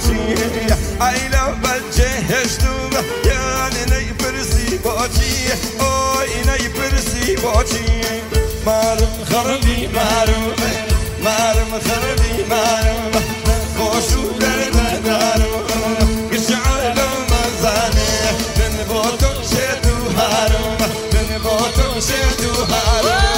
بوچی ایلا بجهشتم یعنی نیپرسی بوچی اوی نیپرسی بوچی مارم خربی مارم خربی مارم خوشو درد دارم گشعل مزانه من بوتو شتو هارم من بوتو شتو هارم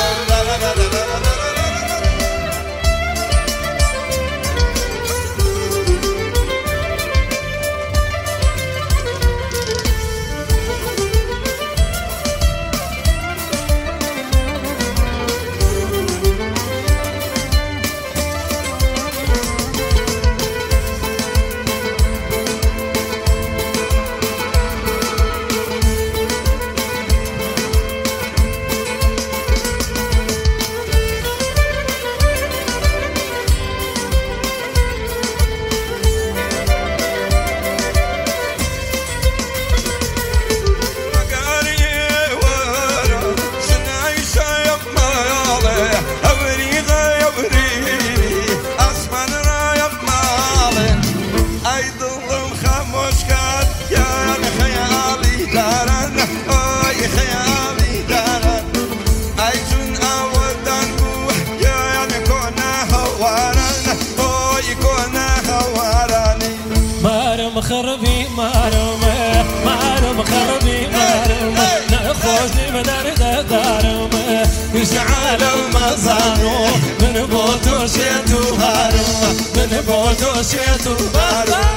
خربي مارم خربي مارم نخوزني مدرد دارم يسعى المزانو من بوتو شيتو هارم من بوتو شيتو هارم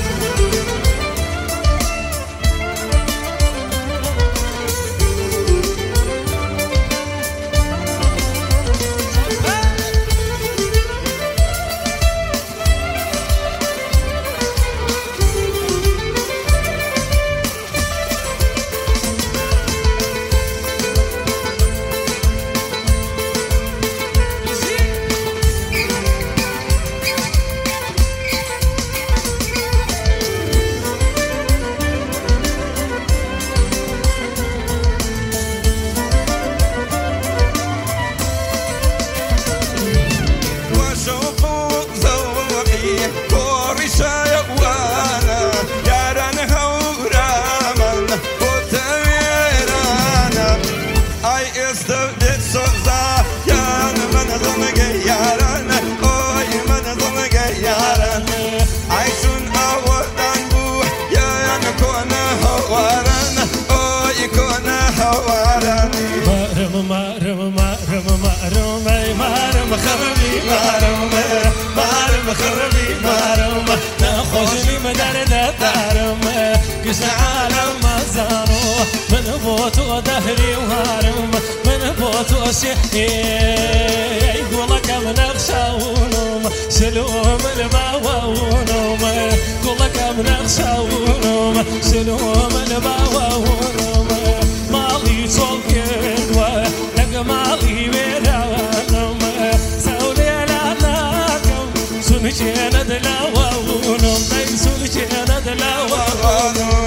مارم خربي مارم خربي مارم نخوشني مدرد دارم قسع المزانو من بوتو دهري وهارم من بوتو شحي يقولك من اخشاونم سلوم الباوونم يقولك من اخشاونم سلوم الباوونم مالي صوكين ولك مالي ويرانم سولي لعناكم سنشين دلاوونم سنشين دلاوونم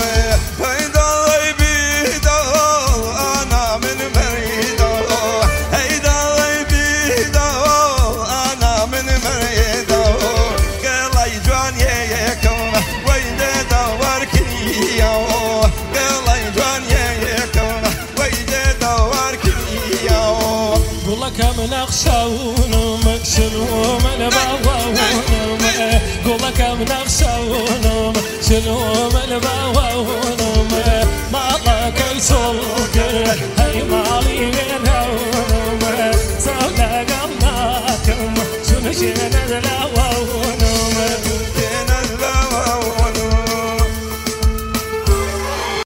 من أخشاونم شنو من باوونم قولك من أخشاونم شنو من باوونم مالك يسوكر هاي مالي وينهونم سولا قمناكم شنو شنو